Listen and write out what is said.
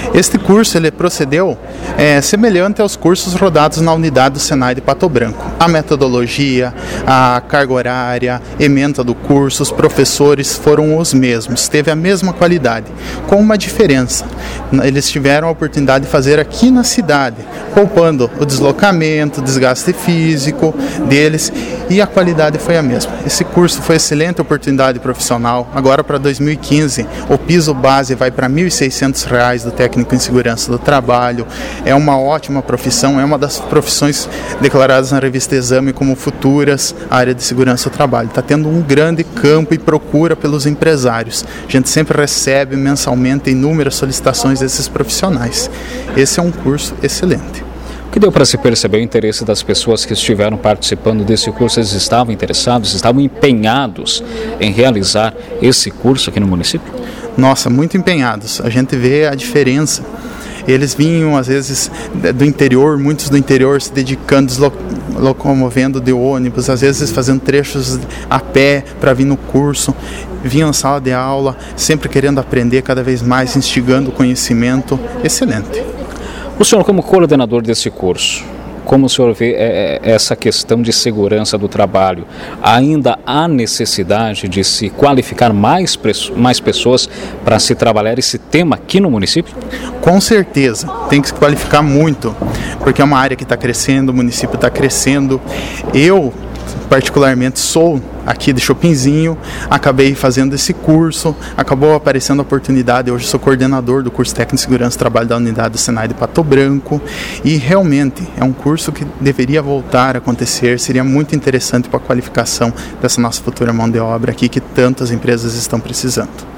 Este curso ele procedeu semelhante aos cursos rodados na unidade do Senai de Pato Branco. A metodologia, a carga horária, ementa do curso, os professores foram os mesmos, teve a mesma qualidade, com uma diferença. Eles tiveram a oportunidade de fazer aqui na cidade, poupando o deslocamento, o desgaste físico deles, e a qualidade foi a mesma. Esse curso foi excelente oportunidade profissional. Agora para 2015, o piso base vai para R$ 1.600 do técnico em segurança do trabalho. É uma ótima profissão, é uma das profissões declaradas na revista Exame como futuras área de segurança do trabalho. Está tendo um grande campo e procura pelos empresários. A gente sempre recebe mensalmente inúmeras solicitações desses profissionais. Esse é um curso excelente. O que deu para se perceber o interesse das pessoas que estiveram participando desse curso? Eles estavam interessados, estavam empenhados em realizar esse curso aqui no município? Nossa, muito empenhados. A gente vê a diferença. Eles vinham, às vezes, do interior, muitos do interior se dedicando, locomovendo de ônibus, às vezes fazendo trechos a pé para vir no curso. Vinham na sala de aula, sempre querendo aprender cada vez mais, instigando o conhecimento. Excelente. O senhor, como coordenador desse curso, como o senhor vê essa questão de segurança do trabalho? Ainda há necessidade de se qualificar mais pessoas para se trabalhar esse tema aqui no município? Com certeza, tem que se qualificar muito, porque é uma área que está crescendo, o município está crescendo. Eu, particularmente, sou aqui de Chopinzinho, acabei fazendo esse curso, acabou aparecendo a oportunidade, hoje sou coordenador do curso técnico de segurança do trabalho da unidade do Senai de Pato Branco, e realmente é um curso que deveria voltar a acontecer, seria muito interessante para a qualificação dessa nossa futura mão de obra aqui, que tantas empresas estão precisando.